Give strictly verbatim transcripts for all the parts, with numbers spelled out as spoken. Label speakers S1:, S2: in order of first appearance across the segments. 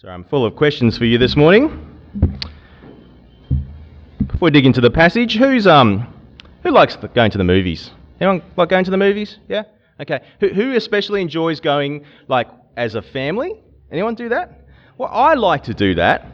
S1: So I'm full of questions for you this morning. Before we dig into the passage, who's um who likes the, going to the movies? Anyone like going to the movies? Yeah? Okay. Who, who especially enjoys going like as a family? Anyone do that? Well, I like to do that.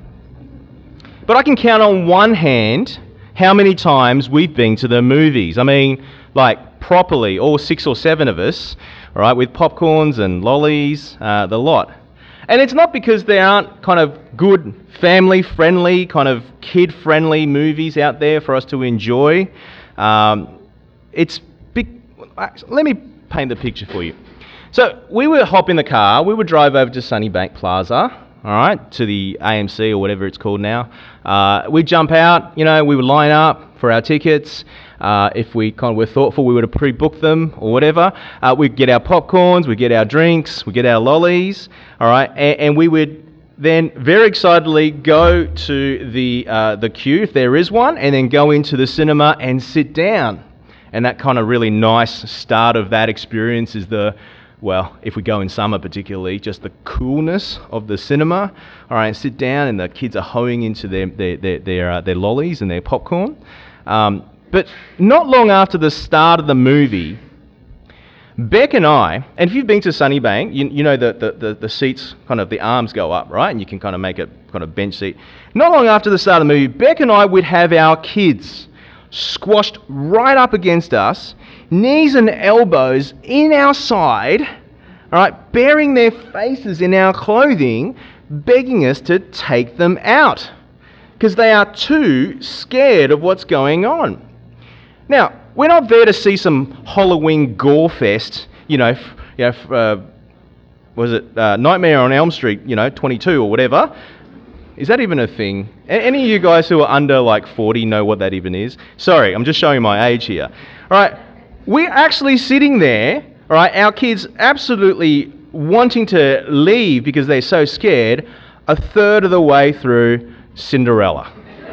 S1: But I can count on one hand how many times we've been to the movies. I mean, like properly, all six or seven of us, all right, with popcorns and lollies, uh, the lot. And it's not because there aren't kind of good family-friendly, kind of kid-friendly movies out there for us to enjoy. Um, it's big. Let me paint the picture for you. So we would hop in the car, we would drive over to Sunnybank Plaza, all right, to the A M C or whatever it's called now. Uh, we'd jump out, you know, we would line up for our tickets. Uh, if we kind of were thoughtful, we would have pre-booked them or whatever. Uh, we'd get our popcorns, we'd get our drinks, we'd get our lollies, all right, and, and we would then very excitedly go to the uh, the queue, if there is one, and then go into the cinema and sit down. And that kind of really nice start of that experience is the, well, if we go in summer particularly, just the coolness of the cinema. All right, sit down and the kids are hoeing into their their their their, uh, their lollies and their popcorn. Um, but not long after the start of the movie, Beck and I, and if you've been to Sunnybank, you, you know the, the, the, the seats, kind of the arms go up, right? And you can kind of make a kind of bench seat. Not long after the start of the movie, Beck and I would have our kids squashed right up against us, knees and elbows in our side, all right, bearing their faces in our clothing, begging us to take them out because they are too scared of what's going on. Now, we're not there to see some Halloween gore fest, you know, f- you know, f- uh, was it uh, Nightmare on Elm Street, you know, twenty-two or whatever. Is that even a thing? A- any of you guys who are under like forty know what that even is? Sorry, I'm just showing my age here. All right, we're actually sitting there, all right, our kids absolutely wanting to leave because they're so scared, a third of the way through Cinderella.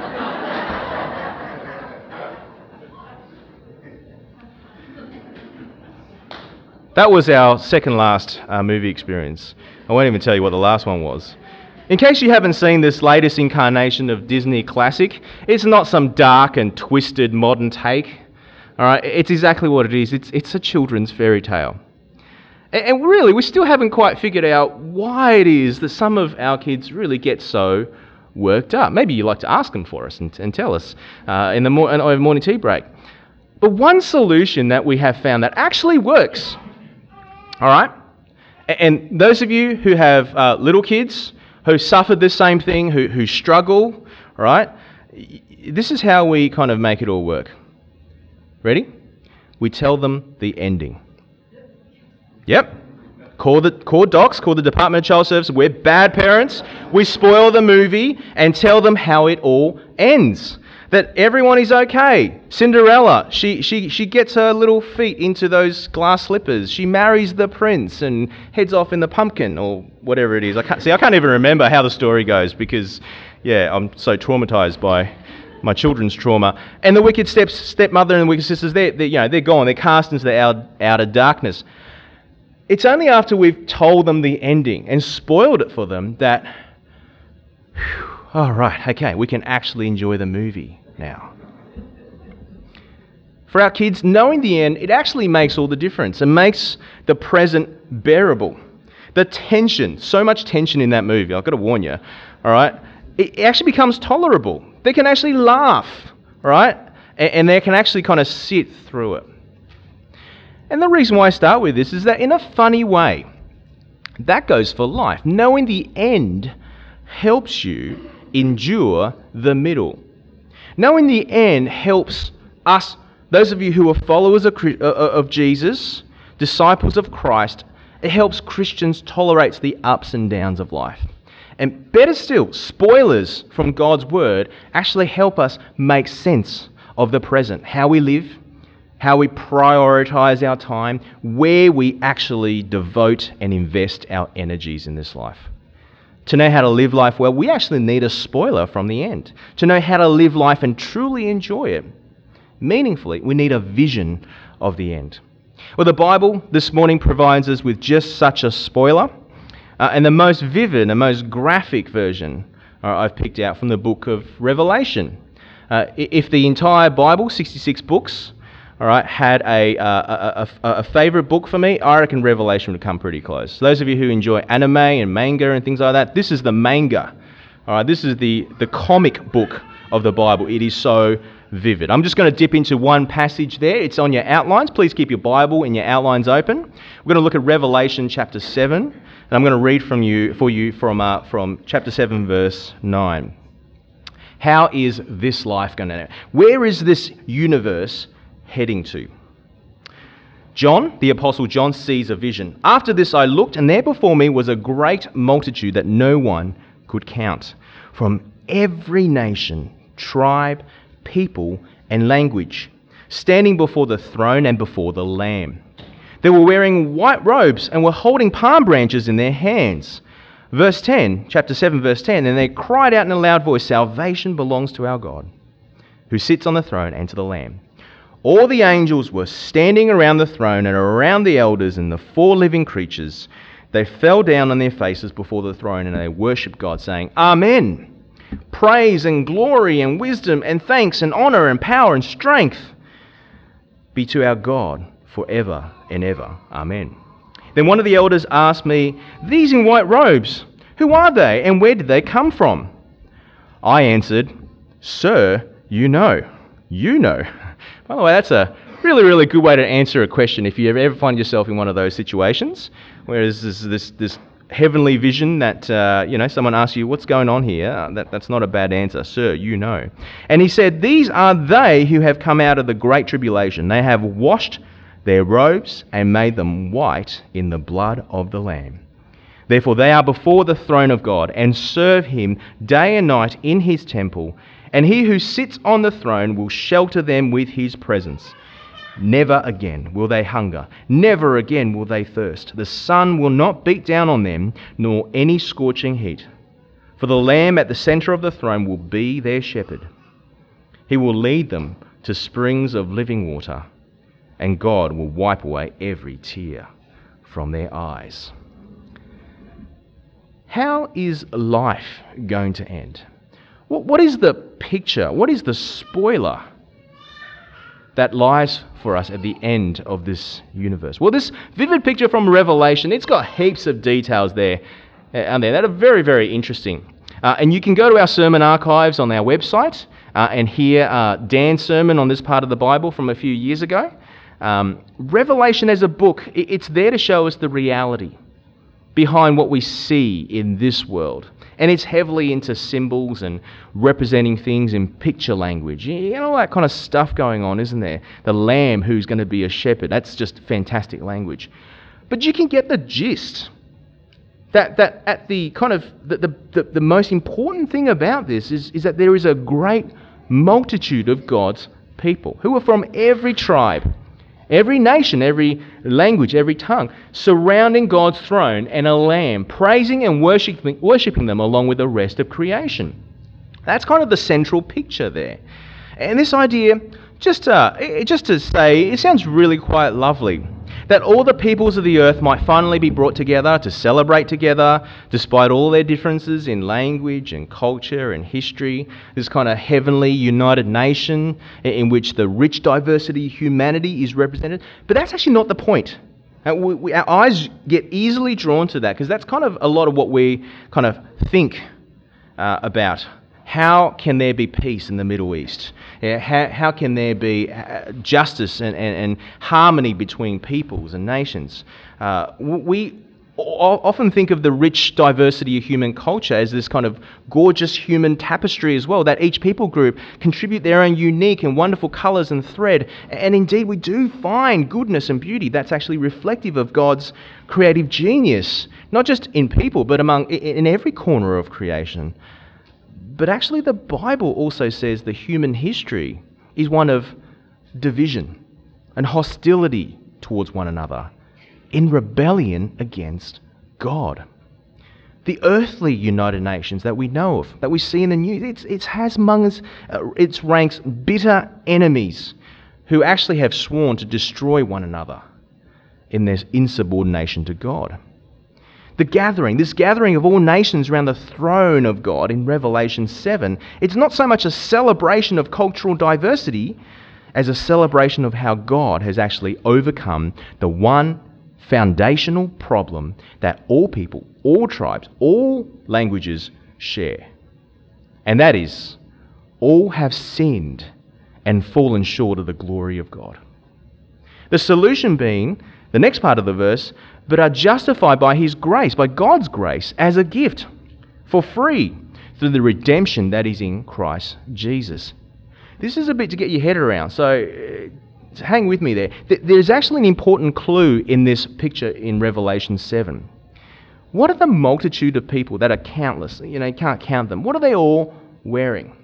S1: That was our second last uh, movie experience. I won't even tell you what the last one was. In case you haven't seen this latest incarnation of Disney classic, it's not some dark and twisted modern take. All right, it's exactly what it is. It's it's a children's fairy tale. And, and really, we still haven't quite figured out why it is that some of our kids really get so worked up. Maybe you'd like to ask them for us and, and tell us uh, in the mor- over morning tea break. But one solution that we have found that actually works, all right? And those of you who have uh, little kids who suffered this same thing, who, who struggle, all right? This is how we kind of make it all work. Ready? We tell them the ending. Yep. Call the call docs, call the Department of Child Services. We're bad parents. We spoil the movie and tell them how it all ends. That everyone is okay. Cinderella, she she she gets her little feet into those glass slippers. She marries the prince and heads off in the pumpkin or whatever it is. I can't see. I can't even remember how the story goes because, yeah, I'm so traumatized by my children's trauma. And the wicked step stepmother and the wicked sisters, they're, they're you know they're gone. They're cast into the outer, outer darkness. It's only after we've told them the ending and spoiled it for them that, whew, oh, right, okay, we can actually enjoy the movie now. For our kids, knowing the end, it actually makes all the difference. It makes the present bearable. The tension, so much tension in that movie, I've got to warn you, all right, it actually becomes tolerable. They can actually laugh, all right, and, and they can actually kind of sit through it. And the reason why I start with this is that in a funny way, that goes for life. Knowing the end helps you endure the middle. Knowing the end helps us, those of you who are followers of, of Jesus, disciples of Christ, it helps Christians tolerate the ups and downs of life. And better still, spoilers from God's word actually help us make sense of the present, how we live, how we prioritize our time, where we actually devote and invest our energies in this life. To know how to live life well, we actually need a spoiler from the end. To know how to live life and truly enjoy it meaningfully, we need a vision of the end. Well, the Bible this morning provides us with just such a spoiler. Uh, and the most vivid and most graphic version uh, I've picked out from the book of Revelation. Uh, if the entire Bible, sixty-six books, all right, had a, uh, a, a, a favourite book for me, I reckon Revelation would come pretty close. So those of you who enjoy anime and manga and things like that, this is the manga. All right, this is the, the comic book of the Bible. It is so vivid. I'm just going to dip into one passage there. It's on your outlines. Please keep your Bible and your outlines open. We're going to look at Revelation chapter seven, and I'm going to read from you for you from uh, from chapter seven, verse nine. How is this life going to end? Where is this universe heading to? John, the Apostle John, sees a vision. After this I looked, and there before me was a great multitude that no one could count, from every nation, tribe, people, and language, standing before the throne and before the Lamb. They were wearing white robes and were holding palm branches in their hands. Verse ten, chapter seven, verse ten, and they cried out in a loud voice, "Salvation belongs to our God, who sits on the throne, and to the Lamb." All the angels were standing around the throne and around the elders and the four living creatures. They fell down on their faces before the throne and they worshipped God, saying, "Amen. Praise and glory and wisdom and thanks and honour and power and strength be to our God forever and ever. Amen." Then one of the elders asked me, "These in white robes, who are they and where did they come from?" I answered, "Sir, you know. You know." By the way, that's a really, really good way to answer a question if you ever find yourself in one of those situations, where there's this, this, this heavenly vision that, uh, you know, someone asks you, "What's going on here?" Uh, that, that's not a bad answer. "Sir, you know." And he said, "These are they who have come out of the great tribulation. They have washed their robes and made them white in the blood of the Lamb. Therefore they are before the throne of God and serve him day and night in his temple. And he who sits on the throne will shelter them with his presence. Never again will they hunger. Never again will they thirst. The sun will not beat down on them, nor any scorching heat. For the Lamb at the centre of the throne will be their shepherd. He will lead them to springs of living water, and God will wipe away every tear from their eyes." How is life going to end? What is the picture? What is the spoiler that lies for us at the end of this universe? Well, this vivid picture from Revelation, it's got heaps of details there, uh, there that are very, very interesting. Uh, and you can go to our sermon archives on our website uh, and hear uh, Dan's sermon on this part of the Bible from a few years ago. Um, Revelation as a book, it, it's there to show us the reality behind what we see in this world. And it's heavily into symbols and representing things in picture language. You know, all that kind of stuff going on, isn't there? The Lamb who's going to be a shepherd. That's just fantastic language. But you can get the gist. That that at the kind of, the, the, the, the most important thing about this is, is that there is a great multitude of God's people who are from every tribe, every nation, every language, every tongue, surrounding God's throne and a Lamb, praising and worshipping, worshipping them along with the rest of creation. That's kind of the central picture there. And this idea, just to, just to say, it sounds really quite lovely, that all the peoples of the earth might finally be brought together to celebrate together, despite all their differences in language and culture and history. This kind of heavenly united nation in which the rich diversity of humanity is represented. But that's actually not the point. Uh, we, we, our eyes get easily drawn to that because that's kind of a lot of what we kind of think uh, about. How can there be peace in the Middle East? Yeah, how, how can there be uh, justice and, and, and harmony between peoples and nations? Uh, we o- often think of the rich diversity of human culture as this kind of gorgeous human tapestry as well, that each people group contribute their own unique and wonderful colours and thread. And indeed, we do find goodness and beauty that's actually reflective of God's creative genius, not just in people, but among in every corner of creation. But actually the Bible also says the human history is one of division and hostility towards one another in rebellion against God. The earthly United Nations that we know of, that we see in the news, it's, it has among its, uh, its ranks bitter enemies who actually have sworn to destroy one another in their insubordination to God. The gathering, this gathering of all nations around the throne of God in Revelation seven, it's not so much a celebration of cultural diversity as a celebration of how God has actually overcome the one foundational problem that all people, all tribes, all languages share. And that is, all have sinned and fallen short of the glory of God. The solution being, the next part of the verse, but are justified by His grace, by God's grace, as a gift, for free, through the redemption that is in Christ Jesus. This is a bit to get your head around, so uh, hang with me there. Th- there's actually an important clue in this picture in Revelation seven. What are the multitude of people that are countless? You know, you can't count them. What are they all wearing?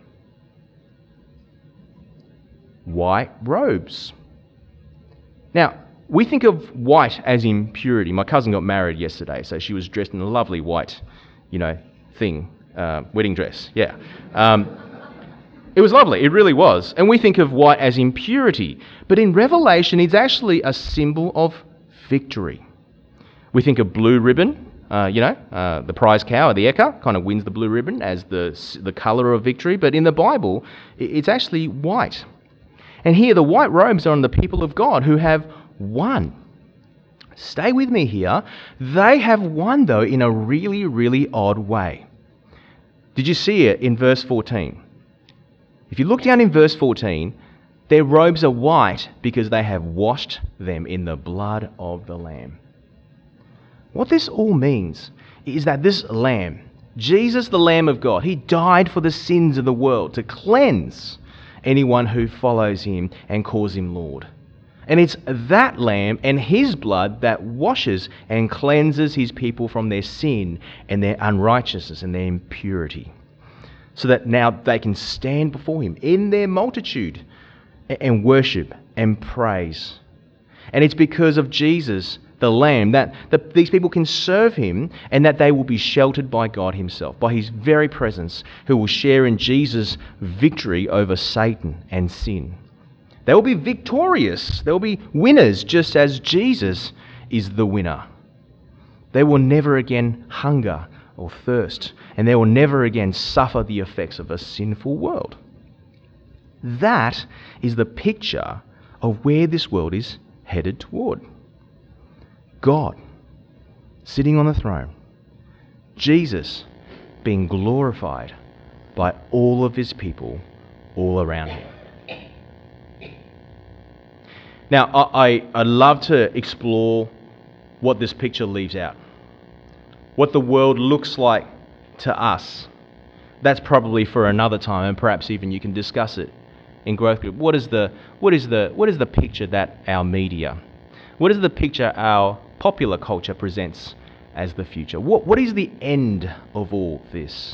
S1: White robes. Now, we think of white as in purity. My cousin got married yesterday, so she was dressed in a lovely white, you know, thing, uh, wedding dress. Yeah. Um, it was lovely. It really was. And we think of white as in purity. But in Revelation, it's actually a symbol of victory. We think of blue ribbon. Uh, you know, uh, the prize cow or the ekka kind of wins the blue ribbon as the the colour of victory. But in the Bible, it's actually white. And here, the white robes are on the people of God who have won. Stay with me here. They have won, though, in a really, really odd way. Did you see it in verse fourteen? If you look down in verse fourteen, their robes are white because they have washed them in the blood of the Lamb. What this all means is that this Lamb, Jesus the Lamb of God, He died for the sins of the world to cleanse anyone who follows Him and calls Him Lord. And it's that Lamb and His blood that washes and cleanses His people from their sin and their unrighteousness and their impurity, so that now they can stand before Him in their multitude and worship and praise. And it's because of Jesus, the Lamb, that, that these people can serve Him and that they will be sheltered by God Himself, by His very presence, who will share in Jesus' victory over Satan and sin. They will be victorious. They will be winners, just as Jesus is the winner. They will never again hunger or thirst, and they will never again suffer the effects of a sinful world. That is the picture of where this world is headed toward. God sitting on the throne, Jesus being glorified by all of His people all around Him. Now, I, I love to explore what this picture leaves out. What the world looks like to us. That's probably for another time, and perhaps even you can discuss it in growth group. What is the what is the what is the picture that our media, what is the picture our popular culture presents as the future? What what is the end of all this?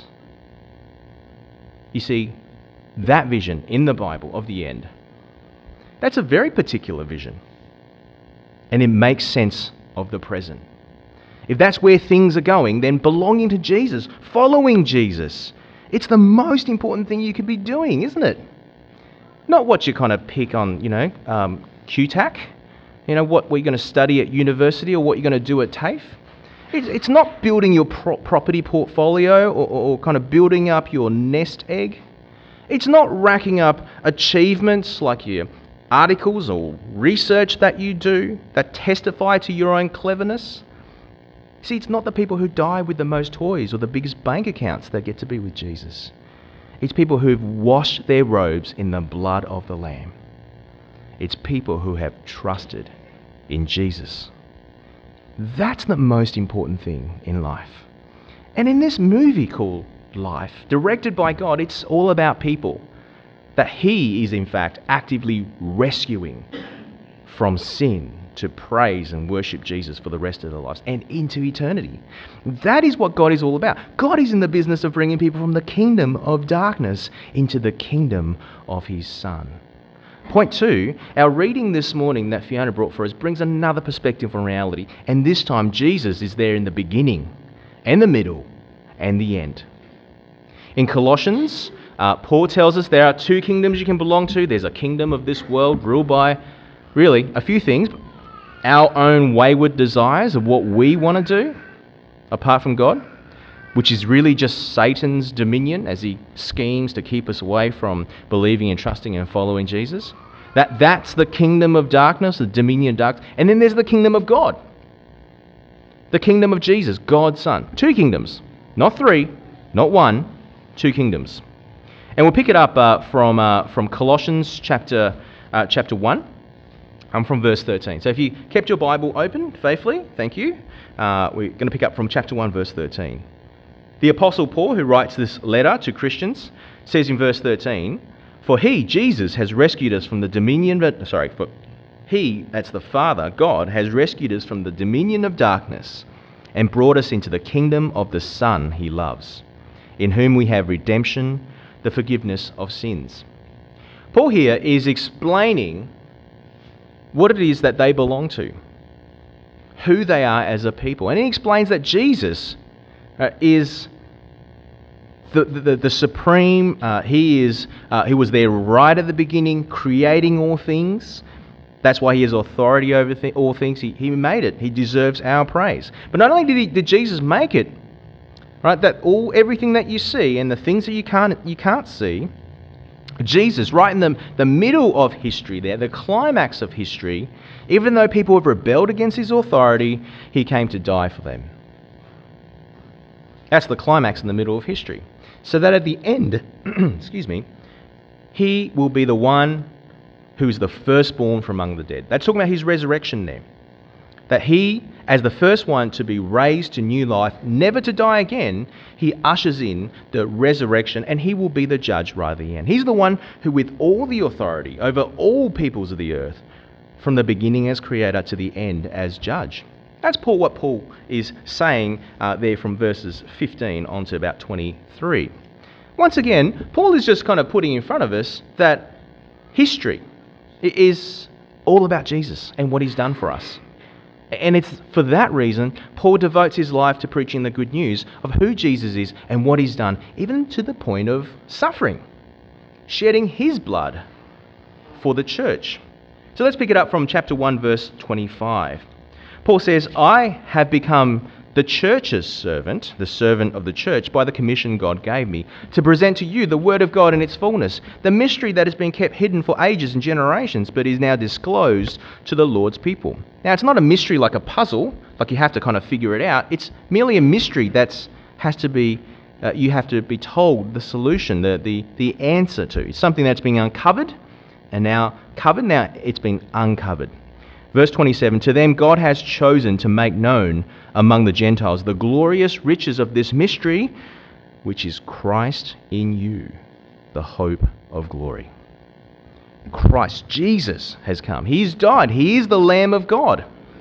S1: You see, that vision in the Bible of the end, that's a very particular vision. And it makes sense of the present. If that's where things are going, then belonging to Jesus, following Jesus, it's the most important thing you could be doing, isn't it? Not what you kind of pick on, you know, um, Q TAC, you know, what we're going to study at university or what you're going to do at TAFE. It's, it's not building your pro- property portfolio or, or kind of building up your nest egg. It's not racking up achievements like your articles or research that you do that testify to your own cleverness. See, it's not the people who die with the most toys or the biggest bank accounts that get to be with Jesus. It's people who've washed their robes in the blood of the Lamb. It's people who have trusted in Jesus. That's the most important thing in life. And in this movie called Life, directed by God, it's all about people that He is in fact actively rescuing from sin to praise and worship Jesus for the rest of their lives and into eternity. That is what God is all about. God is in the business of bringing people from the kingdom of darkness into the kingdom of His Son. Point two, our reading this morning that Fiona brought for us brings another perspective on reality, and this time Jesus is there in the beginning and the middle and the end. In Colossians, Uh, Paul tells us there are two kingdoms you can belong to. There's a kingdom of this world ruled by, really, a few things. Our own wayward desires of what we want to do. apart from God, which is really just Satan's dominion as he schemes to keep us away from believing and trusting and following Jesus. That, that's the kingdom of darkness, the dominion of darkness. And then there's the kingdom of God. The kingdom of Jesus, God's Son. Two kingdoms. Not three, not one, two kingdoms. And we'll pick it up uh, from uh, from Colossians chapter uh, chapter one, um, from verse thirteen. So if you kept your Bible open faithfully, thank you. Uh, we're going to pick up from chapter one, verse thirteen. The Apostle Paul, who writes this letter to Christians, says in verse thirteen, "For he, Jesus, has rescued us from the dominion of..." Sorry, for he, that's the Father, God, has rescued us from the dominion of darkness and brought us into the kingdom of the Son he loves, in whom we have redemption, the forgiveness of sins. Paul here is explaining what it is that they belong to, who they are as a people. And he explains that Jesus uh, is the, the, the supreme, uh, he is, uh, he was there right at the beginning, creating all things. That's why he has authority over th- all things. He, he made it. He deserves our praise. But not only did, he, did Jesus make it, right, that all everything that you see and the things that you can't you can't see, Jesus, right in the, the middle of history there, the climax of history, even though people have rebelled against his authority, he came to die for them. That's the climax in the middle of history. So that at the end, excuse me, he will be the one who is the firstborn from among the dead. That's talking about his resurrection there. That he, as the first one to be raised to new life, never to die again, he ushers in the resurrection, and he will be the judge right at the end. He's the one who, with all the authority over all peoples of the earth, from the beginning as creator to the end as judge. That's Paul, what Paul is saying uh, there from verses fifteen on to about twenty-three. Once again, Paul is just kind of putting in front of us that history is all about Jesus and what he's done for us. And it's for that reason Paul devotes his life to preaching the good news of who Jesus is and what he's done, even to the point of suffering, shedding his blood for the church. So let's pick it up from chapter one, verse twenty-five. Paul says, "I have become the church's servant, the servant of the church, by the commission God gave me, to present to you the word of God in its fullness, the mystery that has been kept hidden for ages and generations, but is now disclosed to the Lord's people." Now, it's not a mystery like a puzzle, like you have to kind of figure it out. It's merely a mystery that's has to be, uh, you have to be told the solution, the, the, the answer to. It's something that's been uncovered, and now covered, now it's been uncovered. Verse twenty-seven, "To them God has chosen to make known among the Gentiles the glorious riches of this mystery, which is Christ in you, the hope of glory." Christ, Jesus, has come. He's died. He is the Lamb of God.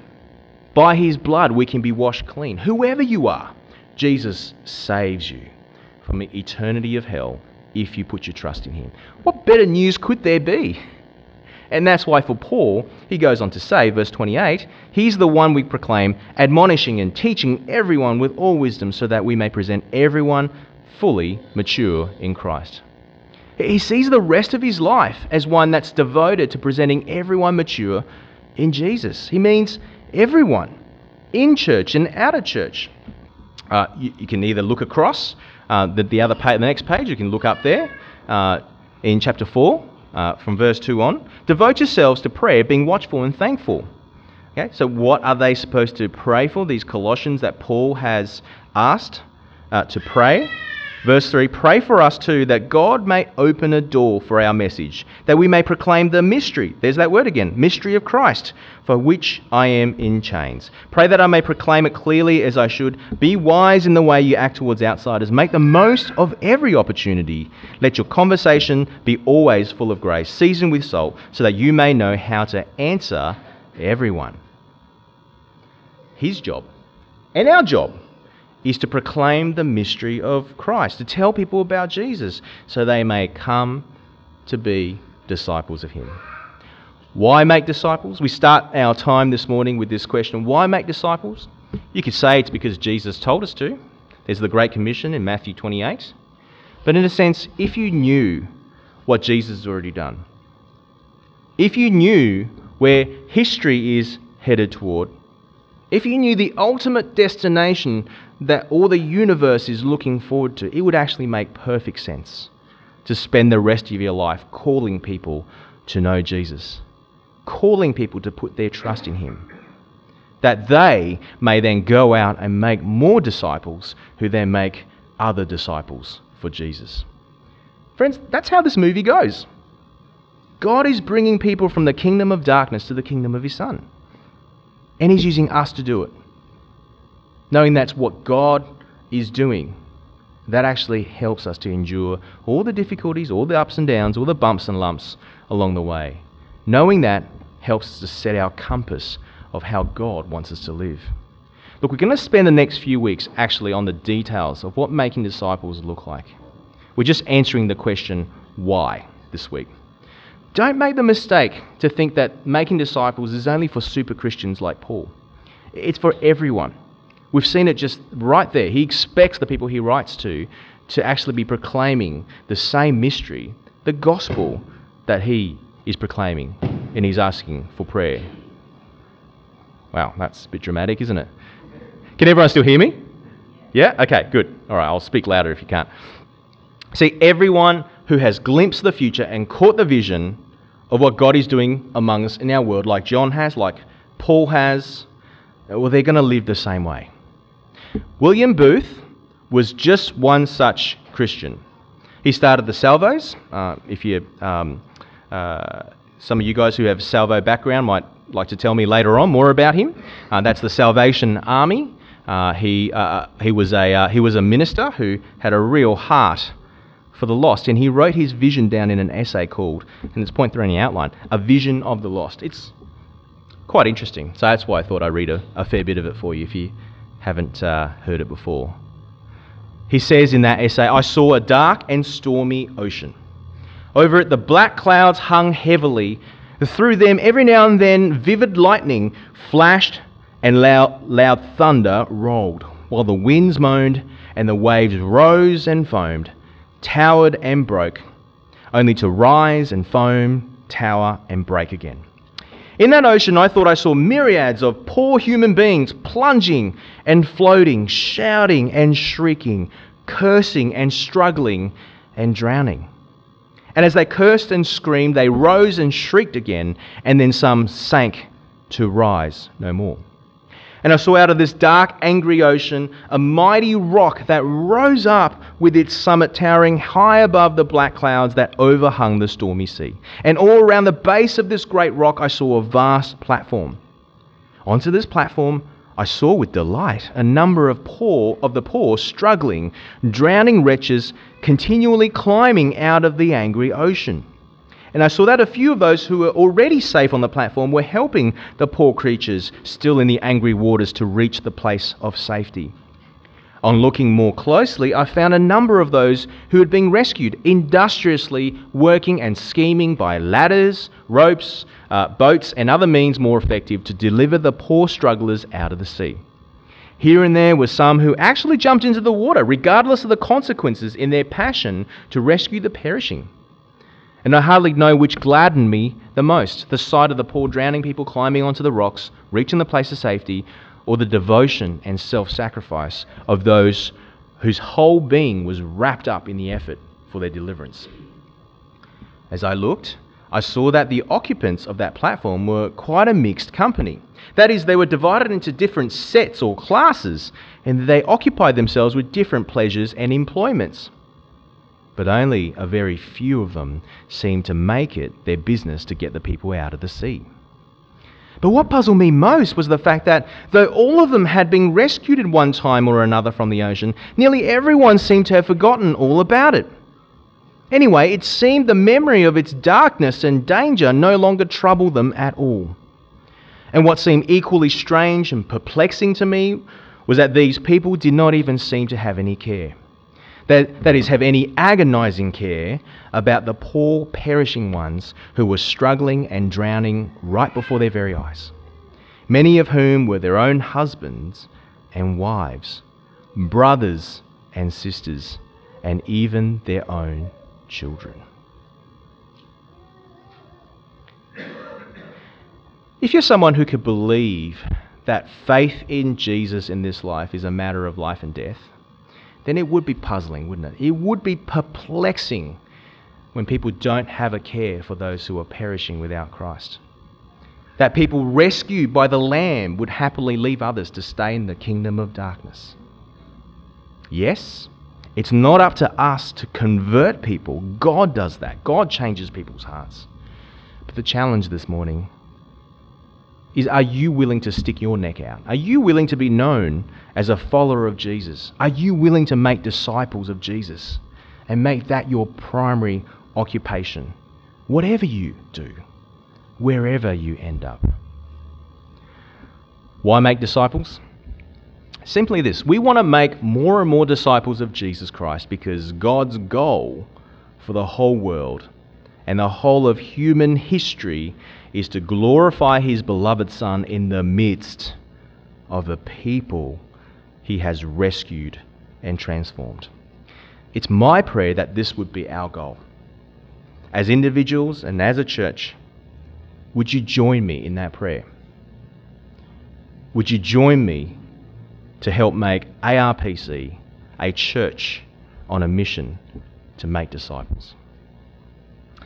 S1: By his blood we can be washed clean. Whoever you are, Jesus saves you from the eternity of hell if you put your trust in him. What better news could there be? And that's why for Paul, he goes on to say, verse twenty-eight, "He's the one we proclaim, admonishing and teaching everyone with all wisdom, so that we may present everyone fully mature in Christ." He sees the rest of his life as one that's devoted to presenting everyone mature in Jesus. He means everyone, in church and out of church. Uh, you, you can either look across uh, the, the other page, the next page, you can look up there uh, in chapter four. Uh, from verse two on, "Devote yourselves to prayer, being watchful and thankful." Okay, so what are they supposed to pray for, these Colossians that Paul has asked uh, to pray? Verse three, "Pray for us too, that God may open a door for our message, that we may proclaim the mystery," there's that word again, "mystery of Christ, for which I am in chains. Pray that I may proclaim it clearly as I should. Be wise in the way you act towards outsiders. Make the most of every opportunity. Let your conversation be always full of grace, seasoned with salt, so that you may know how to answer everyone." His job and our job is to proclaim the mystery of Christ, to tell people about Jesus so they may come to be disciples of him. Why make disciples? We start our time this morning with this question, why make disciples? You could say it's because Jesus told us to. There's the Great Commission in Matthew twenty-eight. But in a sense, if you knew what Jesus has already done, if you knew where history is headed toward, if you knew the ultimate destination that all the universe is looking forward to, it would actually make perfect sense to spend the rest of your life calling people to know Jesus, calling people to put their trust in him, that they may then go out and make more disciples who then make other disciples for Jesus. Friends, that's how this movie goes. God is bringing people from the kingdom of darkness to the kingdom of his Son. And he's using us to do it. Knowing that's what God is doing, that actually helps us to endure all the difficulties, all the ups and downs, all the bumps and lumps along the way. Knowing that helps us to set our compass of how God wants us to live. Look, we're going to spend the next few weeks actually on the details of what making disciples look like. We're just answering the question, why, this week. Don't make the mistake to think that making disciples is only for super Christians like Paul. It's for everyone. We've seen it just right there. He expects the people he writes to to actually be proclaiming the same mystery, the gospel that he is proclaiming, and he's asking for prayer. Wow, that's a bit dramatic, isn't it? Can everyone still hear me? Yeah? Okay, good. All right, I'll speak louder if you can't. See, everyone who has glimpsed the future and caught the vision of what God is doing among us in our world, like John has, like Paul has, well, they're going to live the same way. William Booth was just one such Christian. He started the Salvos. Uh, if you, um, uh, some of you guys who have Salvo background might like to tell me later on more about him. Uh, that's the Salvation Army. Uh, he uh, he was a uh, he was a minister who had a real heart for the lost, and he wrote his vision down in an essay called, and it's point three in the outline, A Vision of the Lost. It's quite interesting, so that's why I thought I'd read a, a fair bit of it for you if you haven't uh, heard it before. He says in that essay, I saw a dark and stormy ocean. Over it the black clouds hung heavily. Through them every now and then vivid lightning flashed and loud, loud thunder rolled, while the winds moaned and the waves rose and foamed, towered and broke, only to rise and foam, tower and break again. In that ocean I thought I saw myriads of poor human beings plunging and floating, shouting and shrieking, cursing and struggling and drowning. And as they cursed and screamed, they rose and shrieked again, and then some sank to rise no more. And I saw out of this dark, angry ocean a mighty rock that rose up with its summit towering high above the black clouds that overhung the stormy sea. And all around the base of this great rock I saw a vast platform. Onto this platform I saw with delight a number of poor of the poor struggling, drowning wretches continually climbing out of the angry ocean. And I saw that a few of those who were already safe on the platform were helping the poor creatures still in the angry waters to reach the place of safety. On looking more closely, I found a number of those who had been rescued, industriously working and scheming by ladders, ropes, uh, boats and other means more effective to deliver the poor strugglers out of the sea. Here and there were some who actually jumped into the water, regardless of the consequences, in their passion to rescue the perishing. And I hardly know which gladdened me the most, the sight of the poor drowning people climbing onto the rocks, reaching the place of safety, or the devotion and self-sacrifice of those whose whole being was wrapped up in the effort for their deliverance. As I looked, I saw that the occupants of that platform were quite a mixed company. That is, they were divided into different sets or classes, and they occupied themselves with different pleasures and employments. But only a very few of them seemed to make it their business to get the people out of the sea. But what puzzled me most was the fact that though all of them had been rescued at one time or another from the ocean, nearly everyone seemed to have forgotten all about it. Anyway, it seemed the memory of its darkness and danger no longer troubled them at all. And what seemed equally strange and perplexing to me was that these people did not even seem to have any care. That, that is, have any agonizing care about the poor perishing ones who were struggling and drowning right before their very eyes, many of whom were their own husbands and wives, brothers and sisters, and even their own children. If you're someone who could believe that faith in Jesus in this life is a matter of life and death, then it would be puzzling, wouldn't it? It would be perplexing when people don't have a care for those who are perishing without Christ. That people rescued by the Lamb would happily leave others to stay in the kingdom of darkness. Yes, it's not up to us to convert people. God does that. God changes people's hearts. But the challenge this morning is, are you willing to stick your neck out? Are you willing to be known as a follower of Jesus? Are you willing to make disciples of Jesus and make that your primary occupation, whatever you do, wherever you end up? Why make disciples? Simply this: we want to make more and more disciples of Jesus Christ because God's goal for the whole world and the whole of human history is to glorify his beloved Son in the midst of the people he has rescued and transformed. It's my prayer that this would be our goal. As individuals and as a church, would you join me in that prayer? Would you join me to help make A R P C a church on a mission to make disciples?